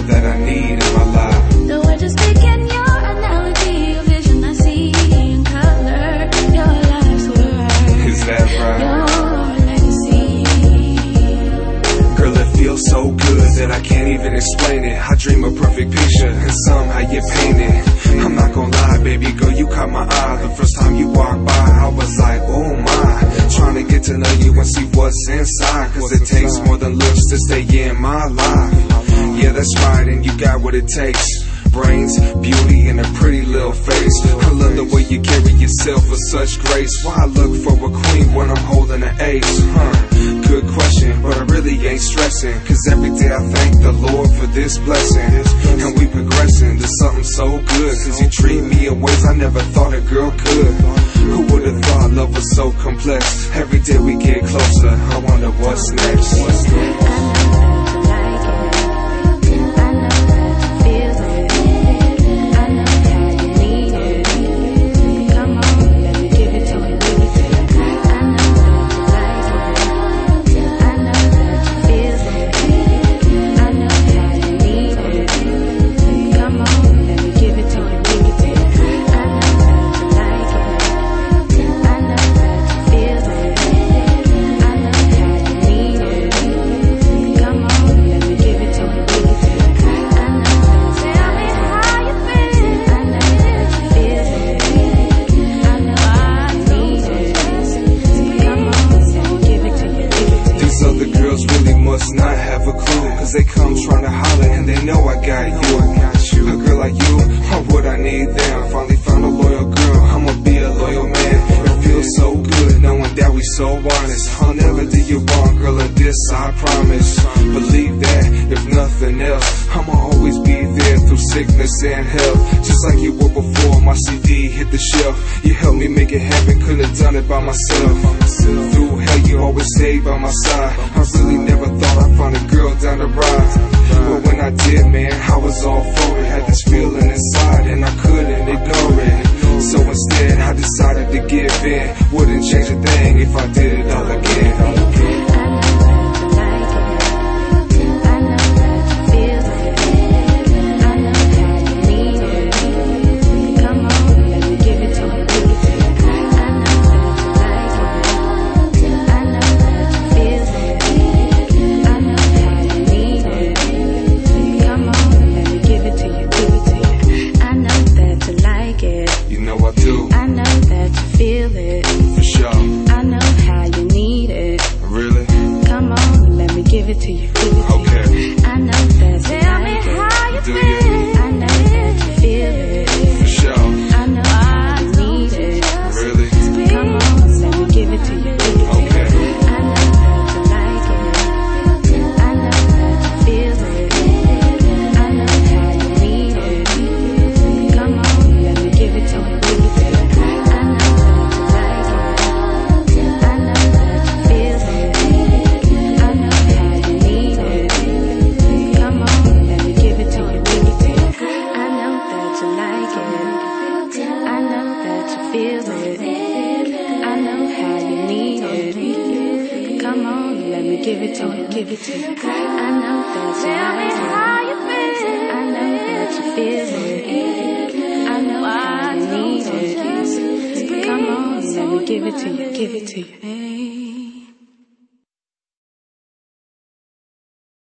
that I need in my life. The words you speak in your analogy, a vision I see in color. Your life's work. Is that right? Your legacy. Girl, it feels so good that I can't even explain it. I dream a perfect picture and somehow you paint it. I'm not gonna lie, baby girl, you caught my eye. The first time you walked by, I was like, oh my. Trying to get to know you and see what's inside, cause it takes more than looks to stay in my life. Yeah, that's right, and you got what it takes. Brains, beauty, and a pretty little face. I love the way you carry yourself with such grace. Why I look for a queen when I'm holding an ace? Good question, but I really ain't stressing, cause every day I thank the Lord for this blessing. And we progressing to something so good, cause you treat me in ways I never thought a girl could. Who would've thought love was so complex? Every day we get closer, I wonder what's next. Must not have a clue, cause they come trying to holler and they know I got you. A girl like you, or what I need them. Finally found a loyal girl, I'ma be a loyal man. It feels so good knowing that we so honest. I'll never do you wrong, girl, and this I promise. Believe that, if nothing else, I'ma always be there through sickness and health. Just like you were before my CD hit the shelf. You helped me make it happen, couldn't have done it by myself. Through hell you always stayed by my side. I really never thought I'd find a girl down the ride, but when I did, man, I was all for it. Had this feeling inside and I couldn't ignore it. So instead I decided to give in. Wouldn't change a thing if I did it all again. I know that you feel it. For sure. I know how you need it. Really? Come on, let me give it to you. Okay. I know that you tell me how you feel. I know that you feel it. For sure. I know how you need it. Really? Come on, let me give it to you. Okay. I know that you like it. I know that you feel it. I know how you need it. Come on, let me give it to you. Give it to you, give it to you. I know that you like it. How you feel. I know that you feel it. I know how you need it. Come on, let me give it to you, give it to you.